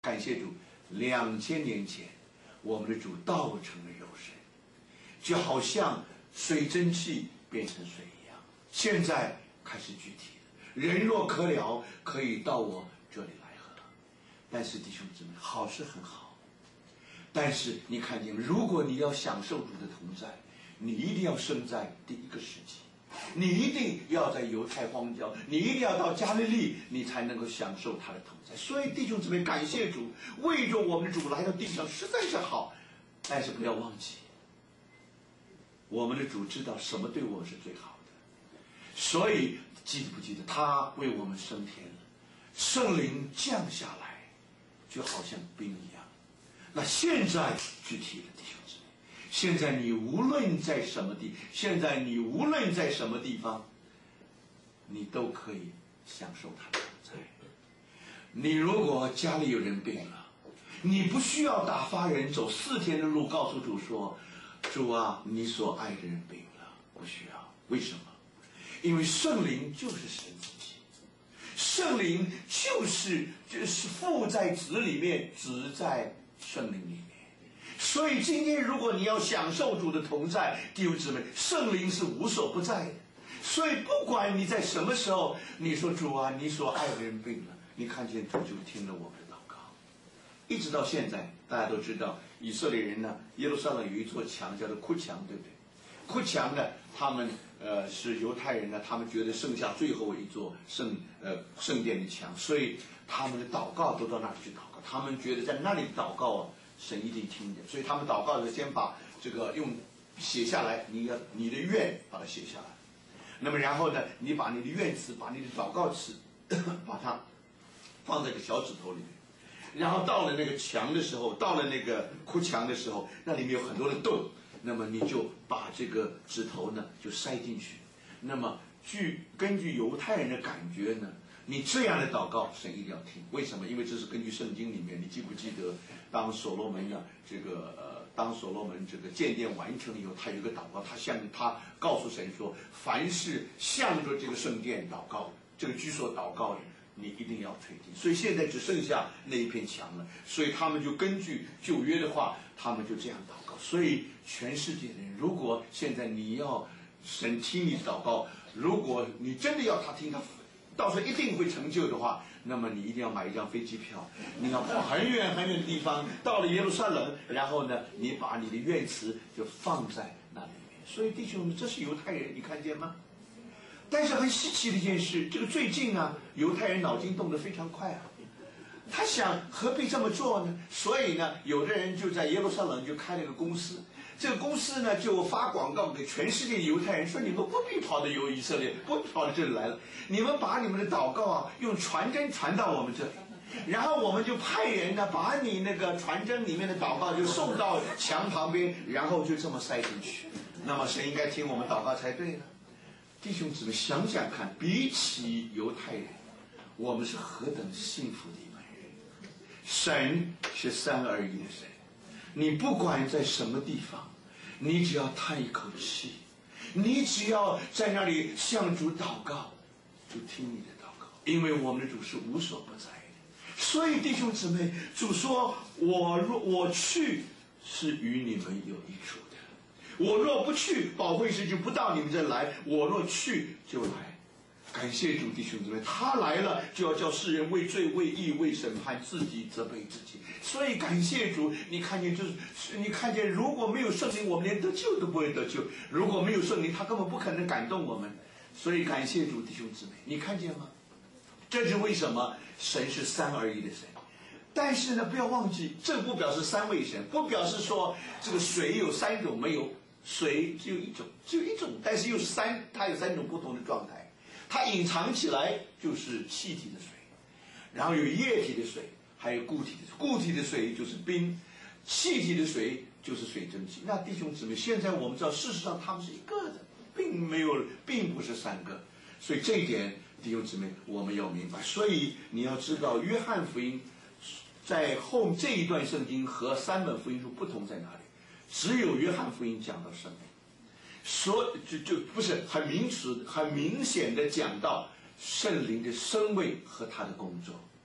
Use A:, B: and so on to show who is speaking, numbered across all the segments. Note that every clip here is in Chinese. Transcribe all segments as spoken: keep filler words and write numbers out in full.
A: 感谢主，两千年前，我们的主道成了肉身，就好像水蒸气变成水一样。现在开始具体了，人若渴了，可以到我这里来喝。但是弟兄姊妹，好是很好，但是你看见，如果你要享受主的同在，你一定要生在第一个世纪。你一定要在犹太荒郊，你一定要到加利利，你才能够享受他的同在。所以弟兄姊妹，感谢主，为着我们的主来到地上实在是好，但是不要忘记，我们的主知道什么对我是最好的。所以记得不记得，他为我们升天了，圣灵降下来，就好像冰一样。那现在具体了，弟兄姊妹。现在你无论在什么地，现在你无论在什么地方，你都可以享受他的同在。你如果家里有人病了，你不需要打发人走四天的路，告诉主说：“主啊，你所爱的人病了。”不需要。为什么？因为圣灵就是神自己，圣灵就是就是父在子里面，子在圣灵里面。所以今天如果你要享受主的同在，弟兄姊妹，圣灵是无所不在的。所以不管你在什么时候，你说主啊，你所爱的人病了，你看见主就听了我们的祷告。一直到现在，大家都知道以色列人呢，耶路撒冷有一座墙叫做哭墙，对不对？哭墙呢，他们呃是犹太人呢，他们觉得剩下最后一座圣呃圣殿的墙，所以他们的祷告都到那里去祷告。他们觉得在那里祷告啊，神一定听见，所以他们祷告的时候先把这个用写下来，你要你的愿把它写下来。那么然后呢，你把你的愿词，把你的祷告词，把它放在个小指头里面。然后到了那个墙的时候，到了那个哭墙的时候，那里面有很多的洞，那么你就把这个指头呢就塞进去。那么据根据犹太人的感觉呢，你这样的祷告神一定要听。为什么？因为这是根据圣经里面，你记不记得当所罗门呀这个呃当所罗门这个建殿完成以后，他有一个祷告，他向他告诉神说，凡是向着这个圣殿祷告，这个居所祷告的，你一定要垂听。所以现在只剩下那一片墙了，所以他们就根据旧约的话，他们就这样祷告。所以全世界的人，如果现在你要神听你的祷告，如果你真的要他听，他到时候一定会成就的话，那么你一定要买一张飞机票，你要跑很远很远的地方，到了耶路撒冷，然后呢，你把你的愿词就放在那里面。所以弟兄们，这是犹太人，你看见吗？但是很稀奇的一件事，这个最近啊，犹太人脑筋动得非常快啊，他想何必这么做呢？所以呢，有的人就在耶路撒冷就开了个公司。这个公司呢，就发广告给全世界的犹太人，说你们不必跑到由以色列，不必跑到这里来了，你们把你们的祷告啊，用传真传到我们这里，然后我们就派人呢，把你那个传真里面的祷告就送到墙旁边，然后就这么塞进去。那么谁应该听我们祷告才对呢？弟兄姊妹，想想看，比起犹太人，我们是何等幸福的一般人。神是三而一的神，你不管在什么地方，你只要叹一口气，你只要在那里向主祷告，主听你的祷告，因为我们的主是无所不在的。所以弟兄姊妹，主说，我若我去，是与你们有益处的，我若不去，保惠师就不到你们这来，我若去就来。感谢主，弟兄姊妹，他来了就要叫世人为罪为义为审判，自己责备自己。所以感谢主，你看见就是你看见，如果没有圣灵，我们连得救都不会得救。如果没有圣灵，他根本不可能感动我们。所以感谢主，弟兄姊妹，你看见吗？这是为什么神是三而一的神。但是呢，不要忘记，这不表示三位神，不表示说这个水有三种，没有，水只有一种，只有一种，但是又是三，它有三种不同的状态。它隐藏起来就是气体的水，然后有液体的水，还有固体的水。固体的水就是冰，气体的水就是水蒸气。那弟兄姊妹，现在我们知道，事实上它们是一个的，并没有，并不是三个。所以这一点，弟兄姊妹，我们要明白。所以你要知道，约翰福音在后这一段圣经和三本福音书不同在哪里？只有约翰福音讲到圣灵。说就就不是很明实、很明显的讲到圣灵的身位和他的工作。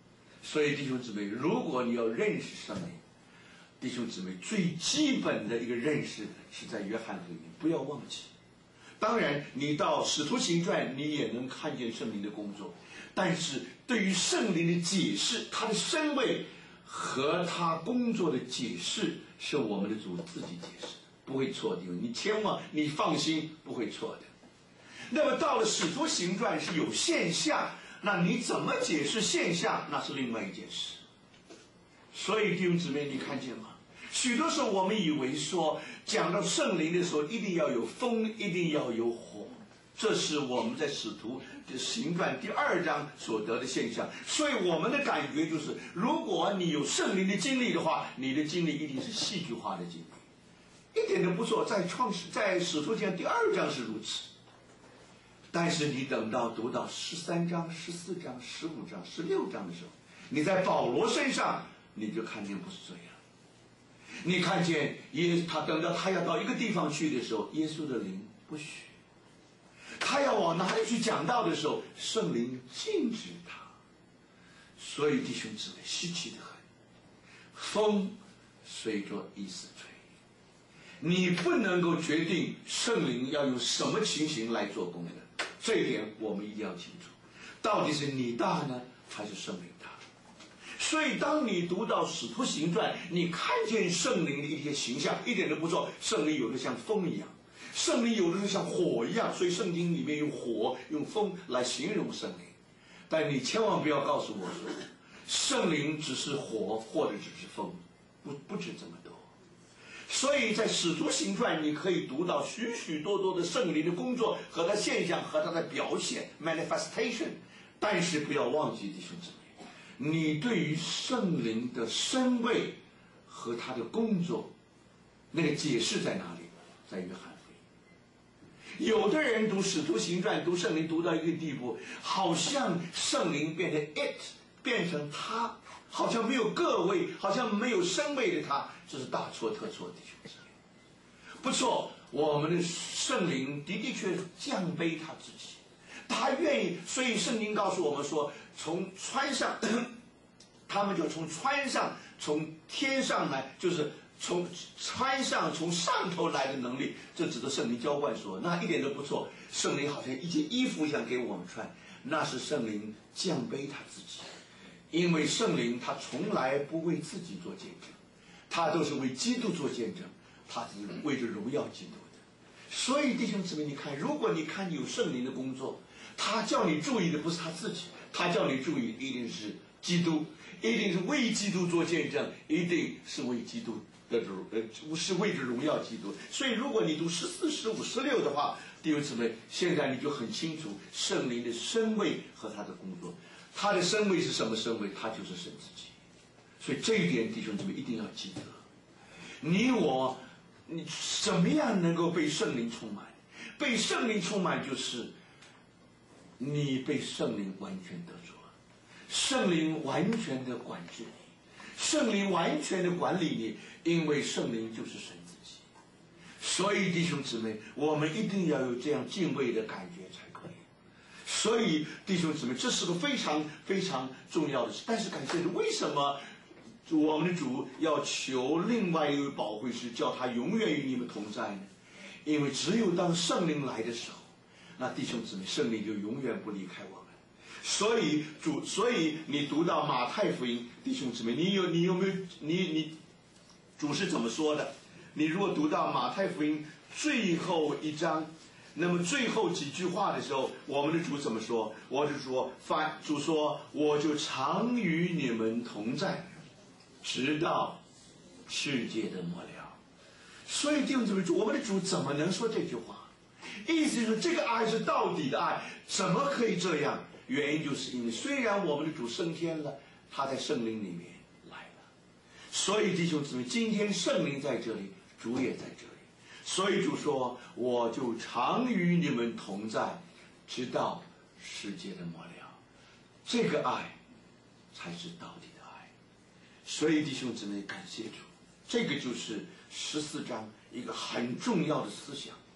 A: 所以弟兄姊妹，如果你要认识圣灵，弟兄姊妹最基本的一个认识是在约翰福音，不要忘记。当然你到使徒行传你也能看见圣灵的工作，但是对于圣灵的解释，他的身位和他工作的解释是我们的主自己解释的，不会错的，你千万你放心，不会错的。那么到了使徒行传是有现象，那你怎么解释现象，那是另外一件事。所以弟兄姊妹，你看见吗？许多时候我们以为说讲到圣灵的时候一定要有风，一定要有火，这是我们在使徒行传第二章所得的现象。所以我们的感觉就是，如果你有圣灵的经历的话，你的经历一定是戏剧化的经历，一点都不错。在创始在使徒行传第二章是如此，但是你等到读到十三章、十四章、十五章、十六章的时候，你在保罗身上你就看见不是这样。你看见耶，他等到他要到一个地方去的时候，耶稣的灵不许；他要往哪里去讲道的时候，圣灵禁止他。所以弟兄姊妹，稀奇的很，风随着意思吹，你不能够决定圣灵要用什么情形来做工的，这一点我们一定要清楚。到底是你大呢，还是圣灵大？所以当你读到使徒行传，你看见圣灵的一些形象，一点都不错。圣灵有的像风一样，圣灵有的是像火一样，所以圣经里面用火用风来形容圣灵。但你千万不要告诉我说圣灵只是火或者只是风，不不止这么多。所以在使徒行传你可以读到许许多多的圣灵的工作和它现象和它的表现 manifestation， 但是不要忘记弟兄姊妹，你对于圣灵的身位和他的工作那个解释在哪里？在约翰福音。有的人读使徒行传读圣灵读到一个地步，好像圣灵变成 it， 变成他，好像没有个位，好像没有身位的他，这是大错特错的弟兄姊妹。不错，我们的圣灵的的确降卑他自己，他愿意，所以圣经告诉我们说，从川上，他们就从川上，从天上来，就是从川上，从上头来的能力，这指的圣灵浇灌说，那一点都不错。圣灵好像一件衣服想给我们穿，那是圣灵降卑他自己，因为圣灵他从来不为自己做见证，他都是为基督做见证，他是为着荣耀基督的。所以弟兄姊妹，你看，如果你看有圣灵的工作，他叫你注意的不是他自己，他叫你注意一定是基督，一定是为基督做见证，一定是为基督的呃，是为着荣耀基督。所以如果你读十四、十五、十六的话，弟兄姊妹，现在你就很清楚圣灵的身位和他的工作。他的身位是什么身位？他就是神自己。所以这一点弟兄姊妹一定要记得。你我你怎么样能够被圣灵充满？被圣灵充满就是你被圣灵完全得着，圣灵完全的管制你，圣灵完全的管理你，因为圣灵就是神自己。所以弟兄姊妹，我们一定要有这样敬畏的感觉才可以。所以弟兄姊妹，这是个非常非常重要的事。但是感谢主，为什么我们的主要求另外一位保惠师，叫他永远与你们同在呢？因为只有当圣灵来的时候，那弟兄姊妹，圣灵就永远不离开我们。所以主，所以你读到马太福音，弟兄姊妹，你有你有没有你你主是怎么说的？你如果读到马太福音最后一章，那么最后几句话的时候，我们的主怎么说？我就说，反主说，我就常与你们同在，直到世界的末了。所以弟兄姊妹，我们的主怎么能说这句话？意思就是这个爱是到底的爱，怎么可以这样？原因就是因为虽然我们的主升天了，他在圣灵里面来了。所以弟兄姊妹，今天圣灵在这里，主也在这里。所以主说，我就常与你们同在，直到世界的末了。这个爱才是到底的爱。所以弟兄姊妹，感谢主，这个就是十四章一个很重要的思想。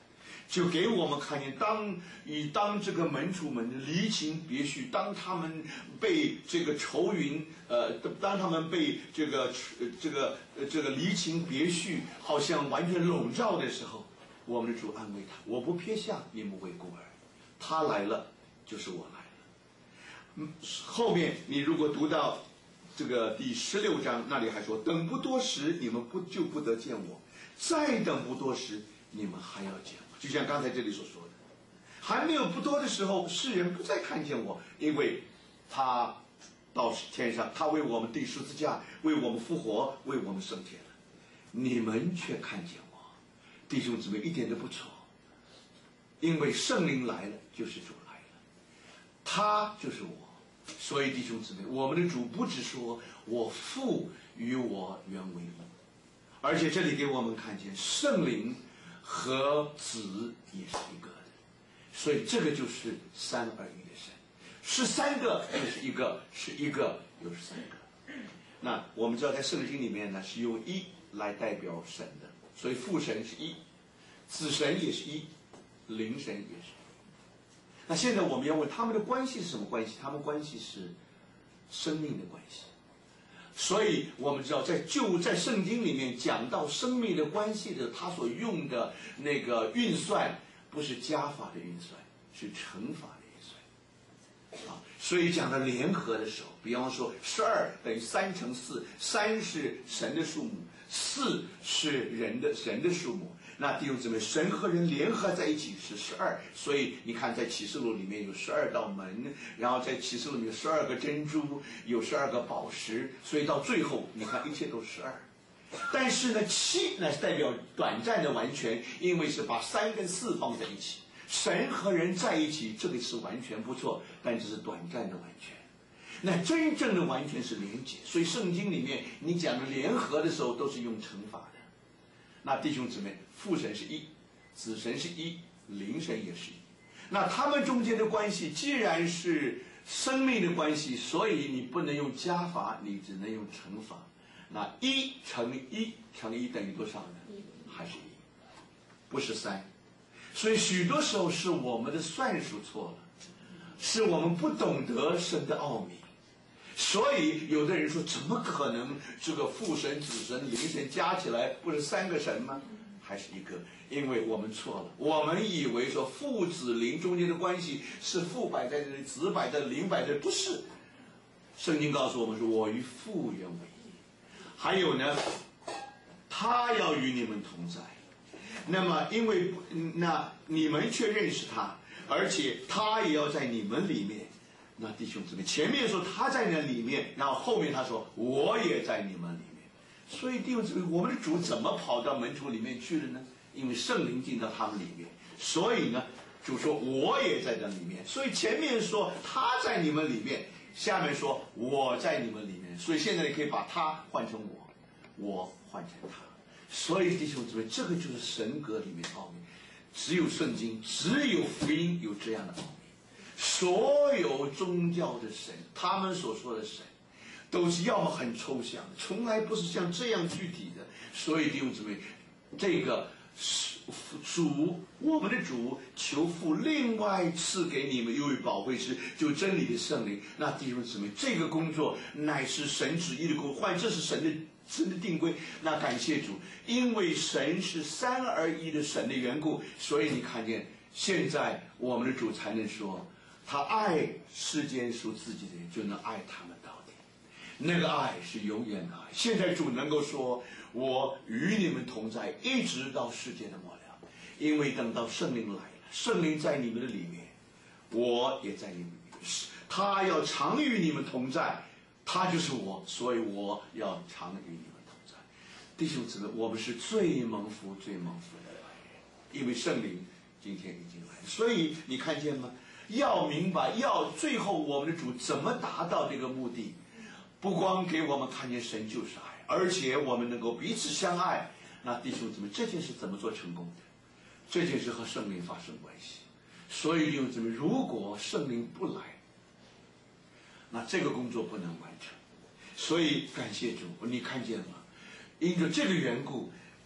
A: 就给我们看见，当以当这个门徒们离情别绪，当他们被这个愁云，呃，当他们被这个这个这个离情别绪，好像完全笼罩的时候，我们的主安慰他：我不撇下你们为孤儿，他来了，就是我来了。嗯，后面你如果读到这个第十六章，那里还说：等不多时，你们不就不得见我；再等不多时，你们还要见我。就像刚才这里所说的，还没有不多的时候，世人不再看见我，因为他到天上，他为我们钉十字架，为我们复活，为我们升天了。你们却看见我，弟兄姊妹，一点都不错，因为圣灵来了，就是主来了，他就是我。所以弟兄姊妹，我们的主不只说我父与我原为一，而且这里给我们看见圣灵和子也是一个的，所以这个就是三而一的神，是三个又是一个，是一个又是三个。那我们知道在圣经里面呢，是用一来代表神的，所以父神是一，子神也是一，灵神也是一。那现在我们要问他们的关系是什么关系？他们关系是生命的关系。所以我们知道在就在圣经里面讲到生命的关系的，他所用的那个运算不是加法的运算，是乘法的运算啊。所以讲到联合的时候，比方说十二等于三乘四，三是神的数目，四是人的人的数目。那弟兄姊妹，神和人联合在一起是十二，所以你看在启示录里面有十二道门，然后在启示录里面有十二个珍珠，有十二个宝石，所以到最后你看一切都是十二。但是呢，七那是代表短暂的完全，因为是把三跟四放在一起，神和人在一起，这个是完全不错，但这是短暂的完全。那真正的完全是连结，所以圣经里面你讲的联合的时候都是用乘法的。那弟兄姊妹，父神是一，子神是一，灵神也是一。那他们中间的关系既然是生命的关系，所以你不能用加法，你只能用乘法。那一乘一乘一等于多少呢？还是一，不是三。所以许多时候是我们的算术错了，是我们不懂得神的奥秘。所以有的人说，怎么可能这个父神、子神、灵神加起来不是三个神吗？还是一个？因为我们错了，我们以为说父子灵中间的关系是父摆在这里，子摆在灵摆在，不是。圣经告诉我们说，我与父原为一。还有呢，他要与你们同在。那么因为那你们却认识他，而且他也要在你们里面。那弟兄姊妹，前面说他在那里面，然后后面他说我也在你们里面。所以弟兄姊妹，我们的主怎么跑到门徒里面去了呢？因为圣灵进到他们里面，所以呢，主说我也在这里面。所以前面说他在你们里面，下面说我在你们里面。所以现在你可以把他换成我，我换成他。所以弟兄姊妹，这个就是神格里面的奥秘。只有圣经，只有福音有这样的奥秘。所有宗教的神，他们所说的神，都是要么很抽象，从来不是像这样具体的。所以弟兄姊妹，这个主，我们的主求父另外赐给你们一位保惠师，就真理的圣灵。那弟兄姊妹，这个工作乃是神旨意的工作，换这是神的神的定规。那感谢主，因为神是三而一的神的缘故，所以你看见现在我们的主才能说，他爱世间属自己的人，就能爱他们到底。那个爱是永远的爱。现在主能够说，我与你们同在，一直到世界的末了。因为等到圣灵来了，圣灵在你们的里面，我也在你们里面。他要常与你们同在，他就是我，所以我要常与你们同在。弟兄姊妹，我们是最蒙福、最蒙福的人，因为圣灵今天已经来了。所以你看见吗？要明白，要最后我们的主怎么达到这个目的，不光给我们看见神就是爱，而且我们能够彼此相爱。那弟兄姊妹，这件事怎么做成功的？这件事和圣灵发生关系。所以弟兄姊妹，如果圣灵不来，那这个工作不能完成。所以感谢主，你看见吗？因着这个缘故，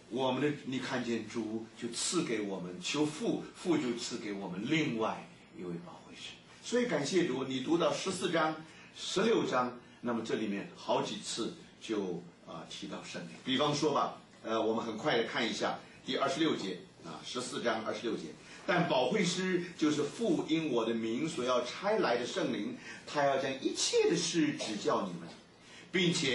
A: 我们的你看见主就赐给我们，求父，父就赐给我们另外一位保惠师。所以感谢主，你读到十四章、十六章，那么这里面好几次就啊、呃、提到圣灵。比方说吧，呃，我们很快的看一下第二十六节啊，十四章二十六节。但保惠师就是父因我的名所要差来的圣灵，他要将一切的事指教你们，并且